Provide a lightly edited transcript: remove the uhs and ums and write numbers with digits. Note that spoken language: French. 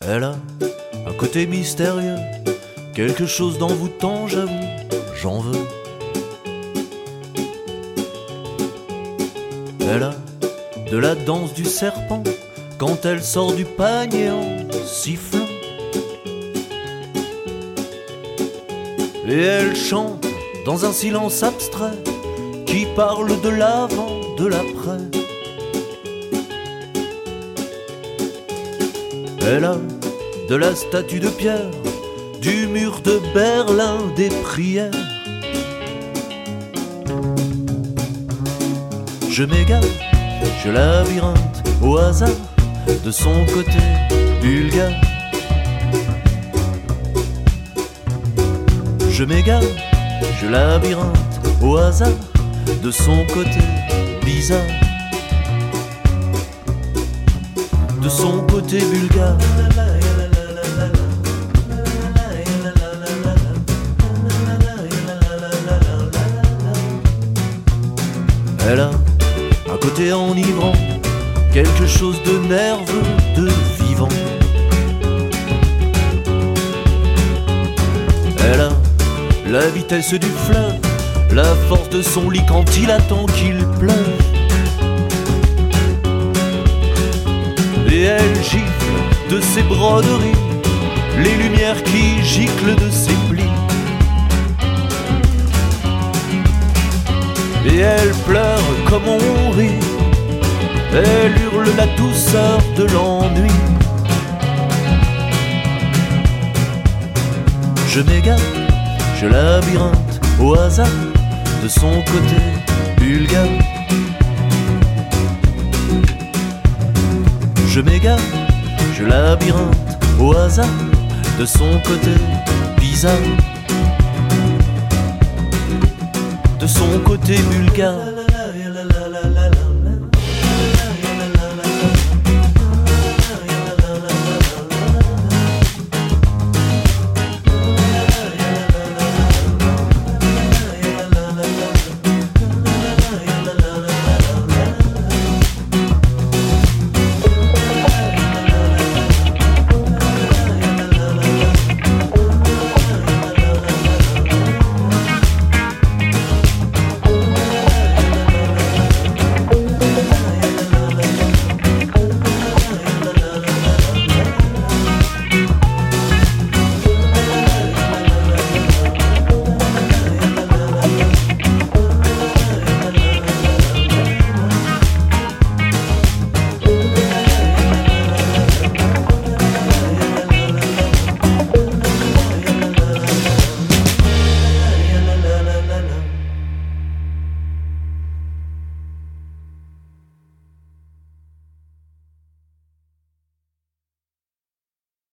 Elle a un côté mystérieux, quelque chose d'envoûtant, j'avoue, j'en veux. Elle a de la danse du serpent quand elle sort du panier en sifflant. Et elle chante dans un silence abstrait qui parle de l'avant, de l'après. Elle a de la statue de pierre, du mur de Berlin, des prières. Je m'égare, je labyrinthe au hasard de son côté bulgare. Je m'égare, je labyrinthe au hasard de son côté bizarre, de son côté bulgare. Elle a un côté enivrant, quelque chose de nerveux, de vivant. Elle a la vitesse du fleuve, la force de son lit quand il attend qu'il pleuve. Et elle gifle de ses broderies les lumières qui giclent de ses plis. Et elle pleure comme on rit, elle hurle la douceur de l'ennui. Je m'égare, je labyrinthe au hasard de son côté bulgare. Je m'égare, je labyrinthe au hasard de son côté bizarre, de son côté bulgare.